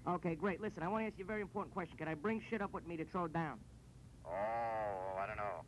Okay, great. Listen, I want to ask you a very important question. Can I bring shit up with me to throw down? Oh, I don't know.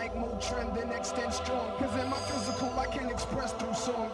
like move trend and extend strong. Cause in my physical I can express through song.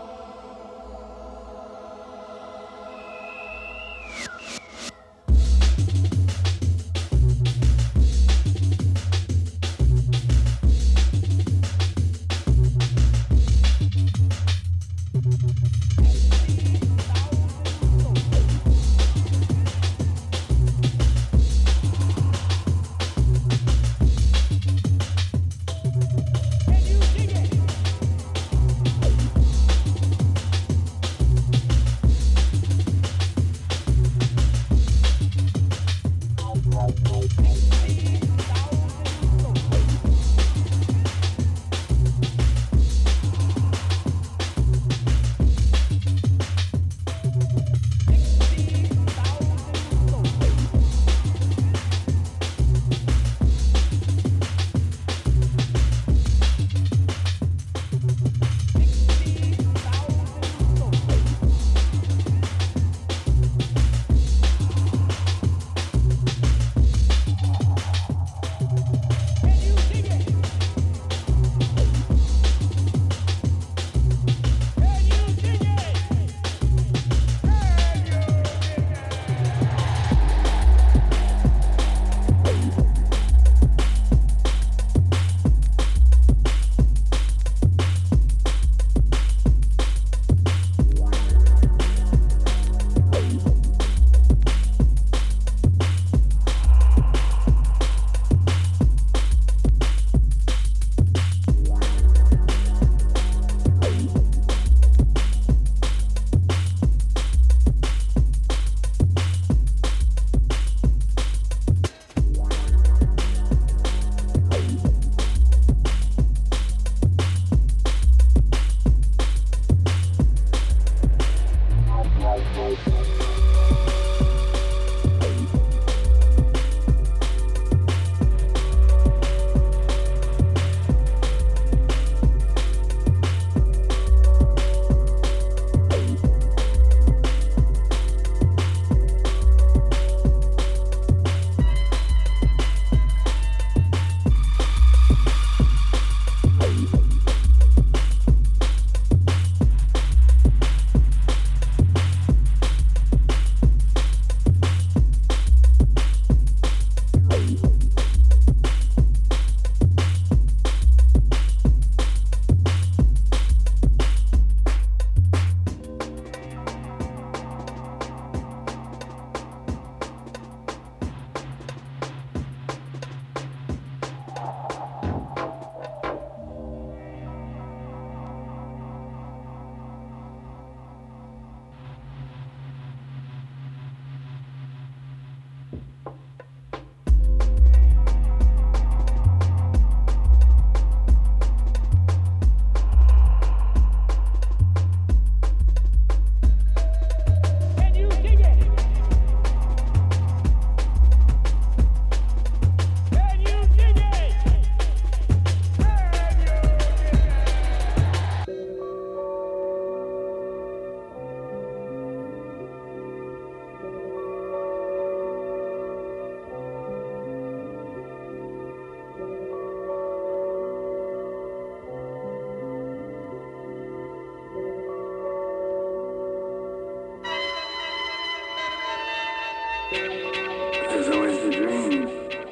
There's always the dream.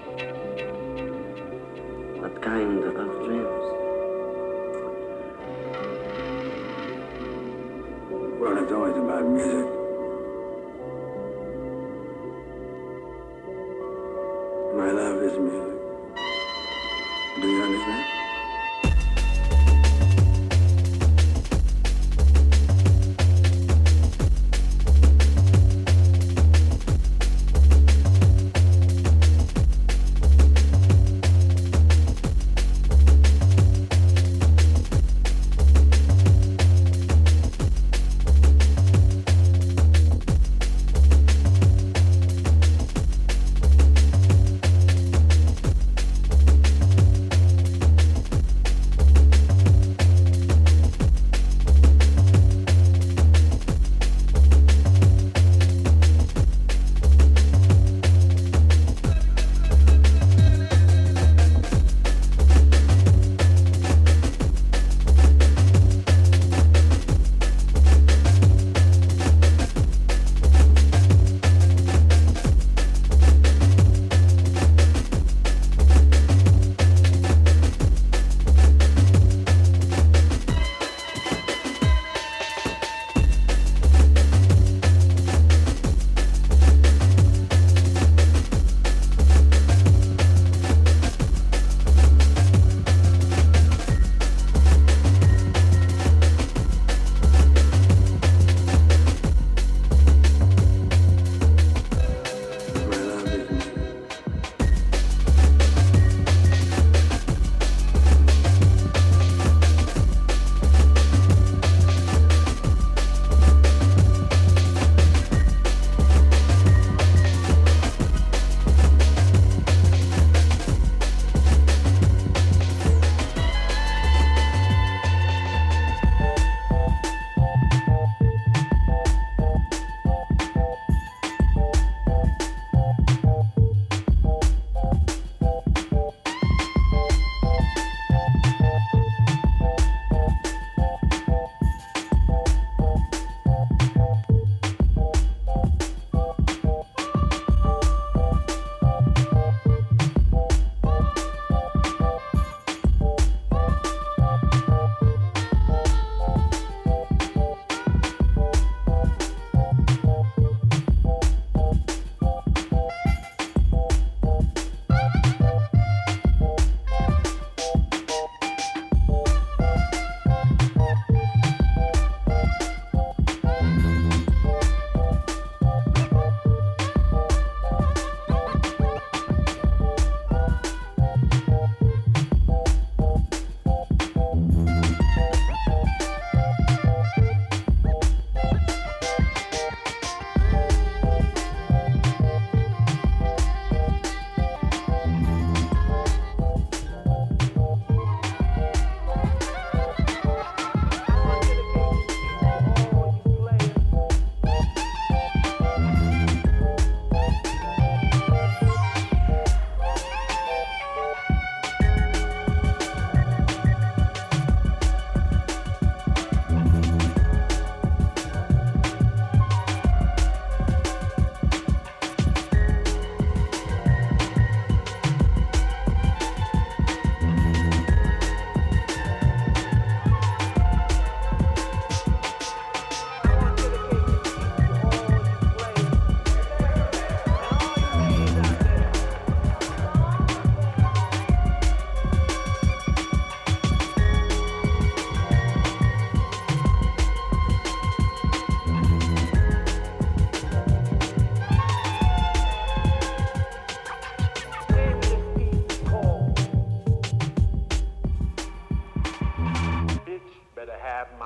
What kind of dreams? Well, it's always about music. My love is music. Do you understand?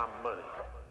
my money.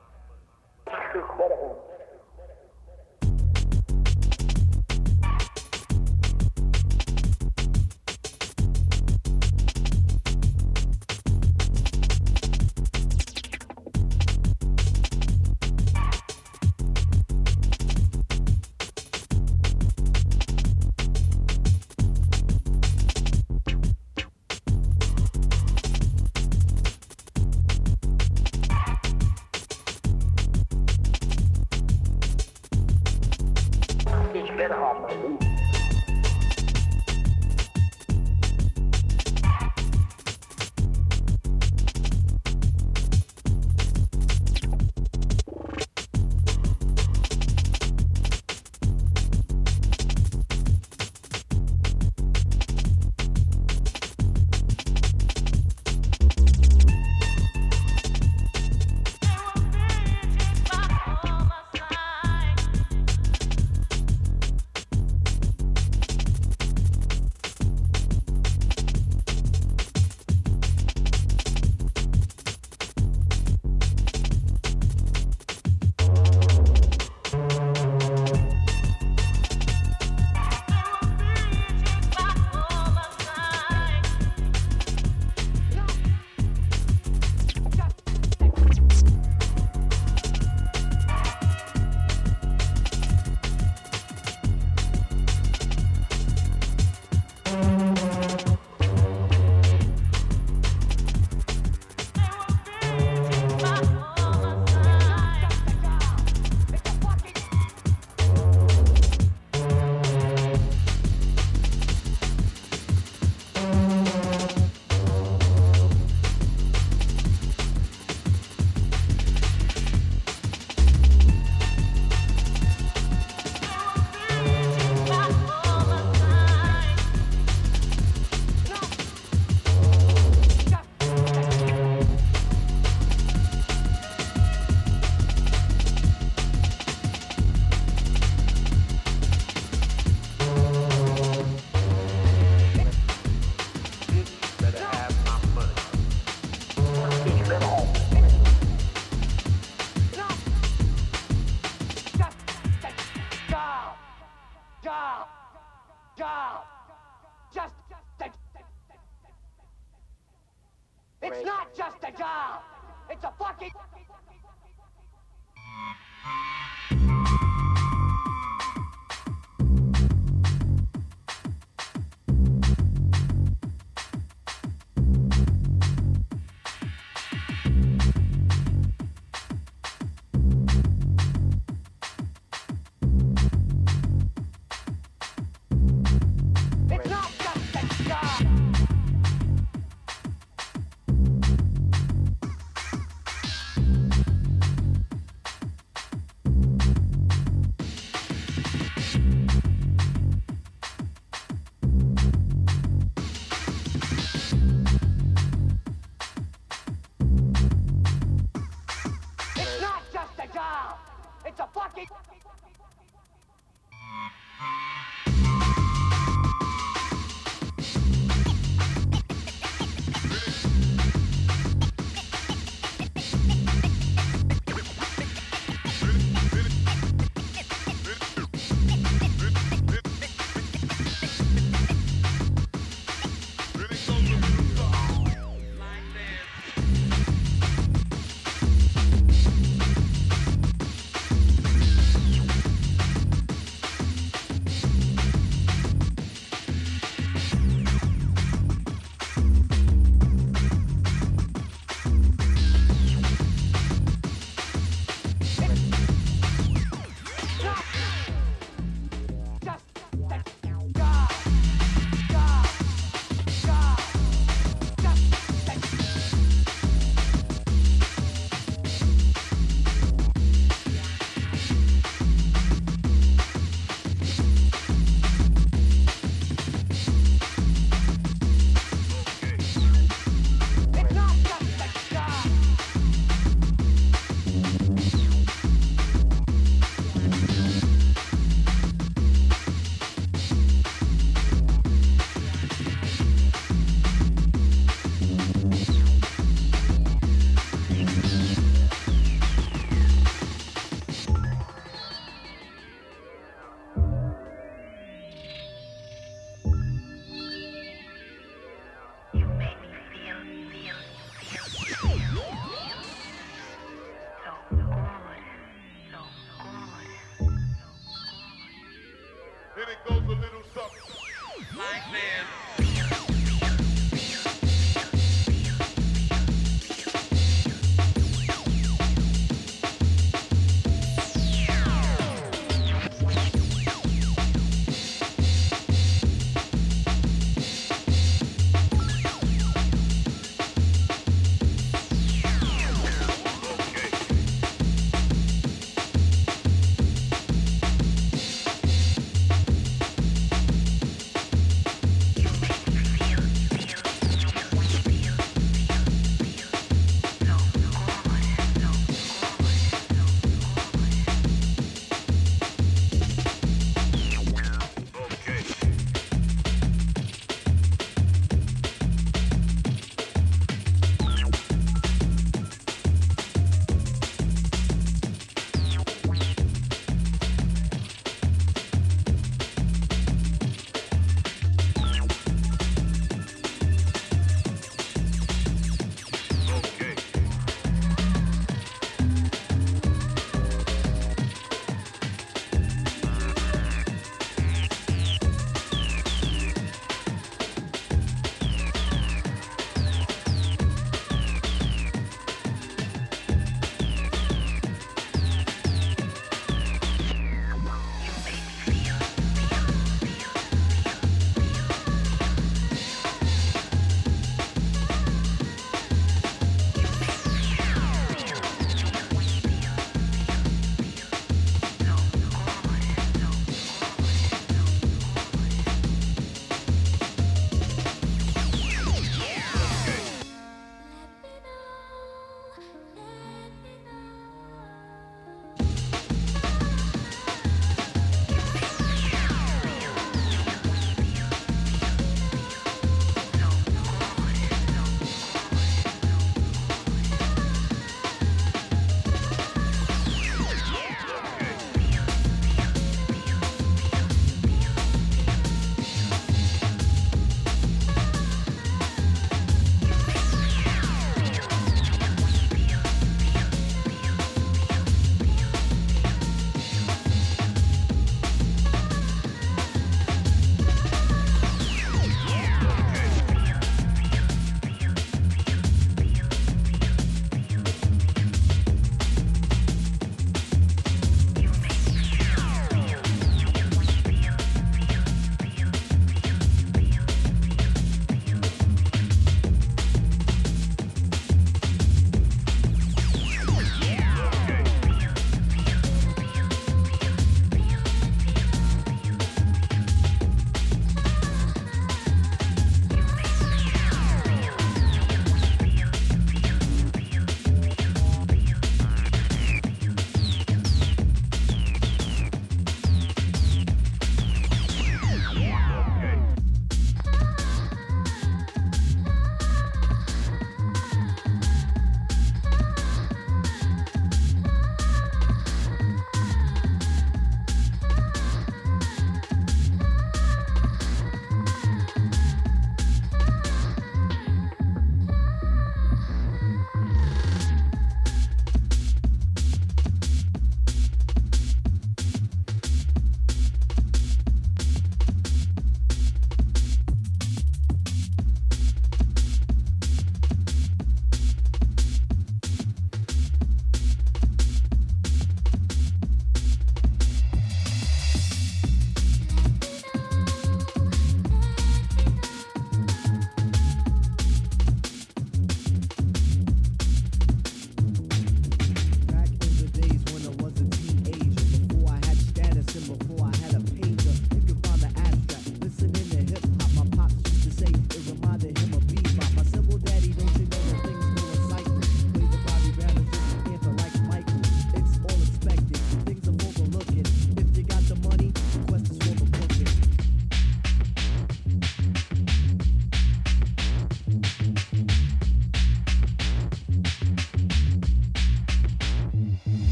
It's not just a job. It's a fucking... It's not just a job. It's not just a job. It's a fucking...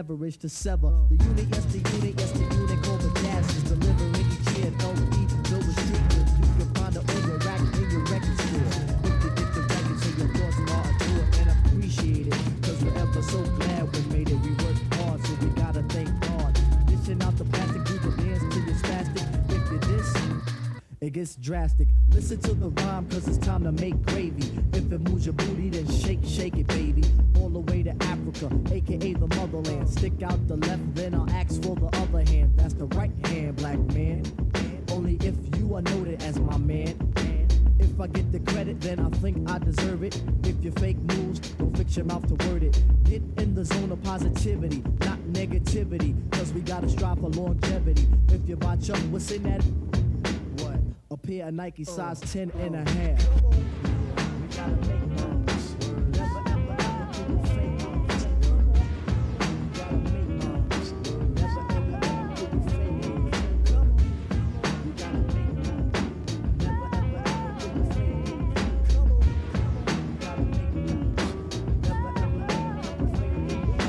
leverage to sever. The unit, yes, the unit, yes, the unit called the dashes. Delivering each year, LP, filled with secrets. You can find it on your rack in your record store. If you get the record, so your thoughts are adored and appreciate it. Cause we're ever so glad we made it. We worked hard, so we gotta thank God. Dishing out the plastic, do the dance till you're spastic. If you diss, it gets drastic. Listen to the rhyme, cause it's time to make gravy. If it moves your booty, then shake, shake it, baby. All the way to Africa, aka the motherland. Stick out the left, then I'll ask for the other hand. That's the right hand, black man. Only if you are noted as my man. If I get the credit, then I think I deserve it. If you fake news, don't fix your mouth to word it. Get in the zone of positivity, not negativity. Cause we gotta strive for longevity. If you buy Chuck, what's in that? What? A pair of Nike size 10 and a half. We gotta make moves. Never ever ever do the fake moves. We gotta make moves. Never ever ever do the fake moves. We gotta make moves. Never ever ever do the fake moves. We gotta make moves. Never ever ever do the fake moves.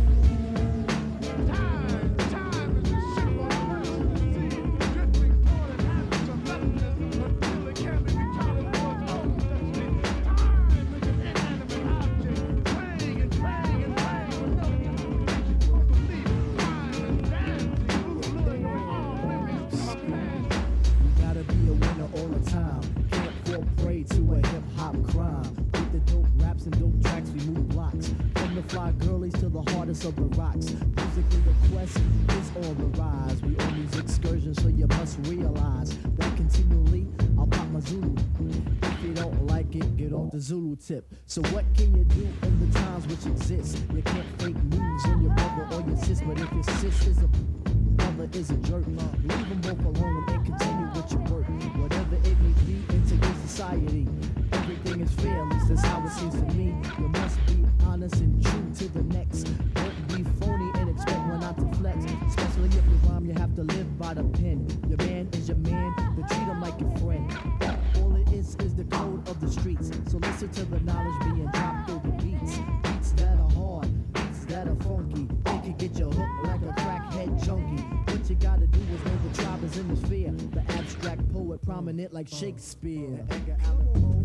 Time is a ship on the sea, drifting toward an average of leftism, until it can be retarded towards own destiny. Time is an inanimate object, playing and playing and playing with no justification or belief. Time is dancing, luring all memories of a past. You gotta be a winner all the time. Can't fall prey to a hip-hop crime. With the dope raps and dope tracks, we move blocks. From the fly girlies to the hardest of the rocks. Musically, the quest is on the rise. We on these excursions, so you must realize that continually I'll pop my Zulu. If you don't like it, get off the Zulu tip. So what can you do in the times which exist? You can't fake news on your brother or your sis, but if your sis is a brother is a jerk, leave them both alone and continue with your work. Whatever it may be in today's society, everything is fair, at least that's how it seems to me. You must be honest and true to the next. Don't be phony and expect one not to flex. Especially if you rhyme, you have to live by the pen. Your man is your man, but treat him like your friend. All it is the code of the streets. So listen to the knowledge being dropped through the beats. Beats that are hard, beats that are funky. They can get you hooked like a crackhead junkie. What you gotta do is know the tribe is in the sphere. The abstract poet prominent like Shakespeare. Edgar Allan Poe.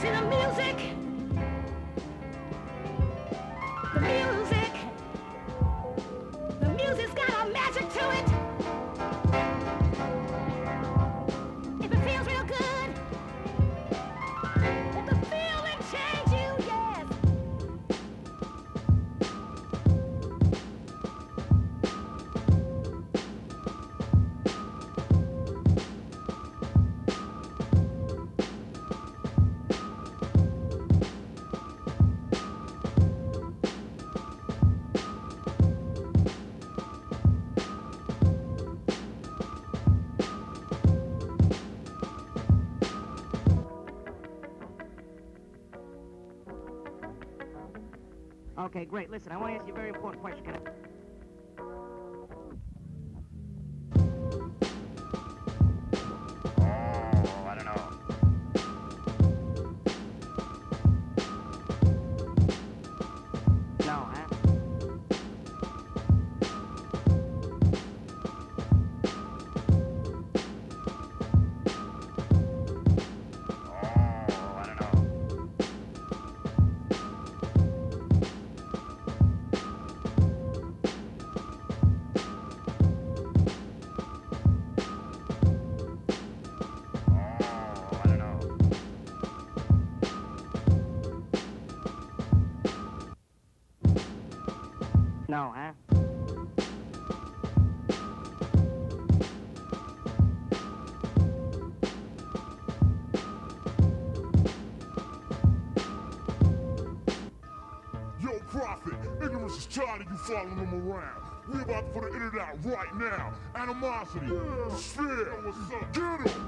See the music, the music, the music's got a magic to it. If it feels real good, let the feeling change you, yes. Okay, great. Listen, I want to ask you a very important question. Can I... Oh, I don't know. No, huh? Oh, I don't know. Oh, I don't know. No, huh? Yo, Prophet, ignorance is tired of you following them around. We about to put an internet out right now. Animosity, Sphere, what's up? Get 'em!